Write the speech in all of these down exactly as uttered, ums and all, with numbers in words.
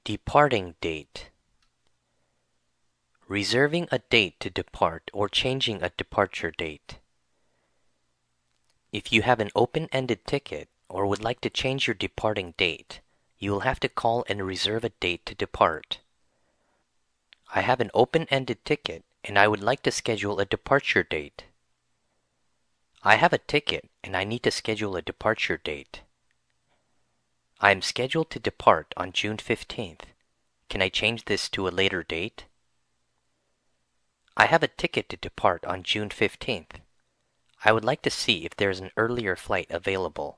Departing date. Reserving a date to depart or changing a departure date. If you have an open-ended ticket or would like to change your departing date, you will have to call and reserve a date to depart. I have an open-ended ticket and I would like to schedule a departure date. I have a ticket and I need to schedule a departure date. I am scheduled to depart on June fifteenth. Can I change this to a later date? I have a ticket to depart on June fifteenth. I would like to see if there is an earlier flight available.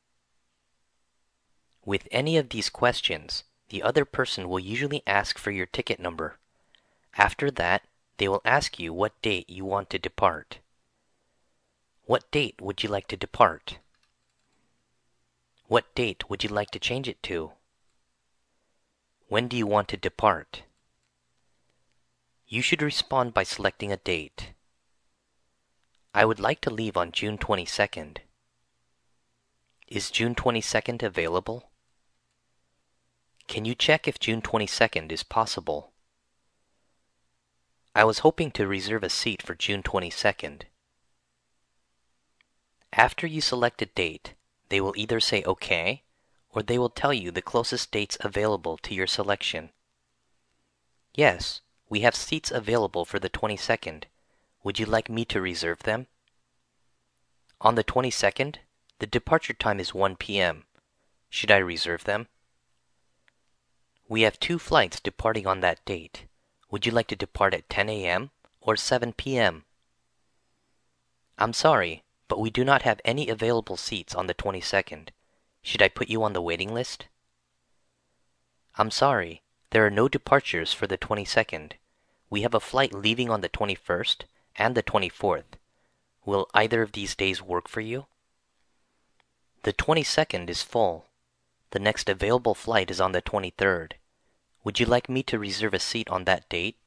With any of these questions, the other person will usually ask for your ticket number. After that, they will ask you what date you want to depart. What date would you like to depart? What date would you like to change it to? When do you want to depart? You should respond by selecting a date. I would like to leave on June twenty-second. Is June twenty-second available? Can you check if June twenty-second is possible? I was hoping to reserve a seat for June twenty-second. After you select a date, they will either say OK, or they will tell you the closest dates available to your selection. Yes, we have seats available for the twenty-second. Would you like me to reserve them? On the twenty-second, the departure time is one p m Should I reserve them? We have two flights departing on that date. Would you like to depart at ten a m or seven p m? I'm sorry, but we do not have any available seats on the twenty-second. Should I put you on the waiting list? I'm sorry, there are no departures for the twenty-second. We have a flight leaving on the twenty-first and the twenty-fourth. Will either of these days work for you? The twenty-second is full. The next available flight is on the twenty-third. Would you like me to reserve a seat on that date?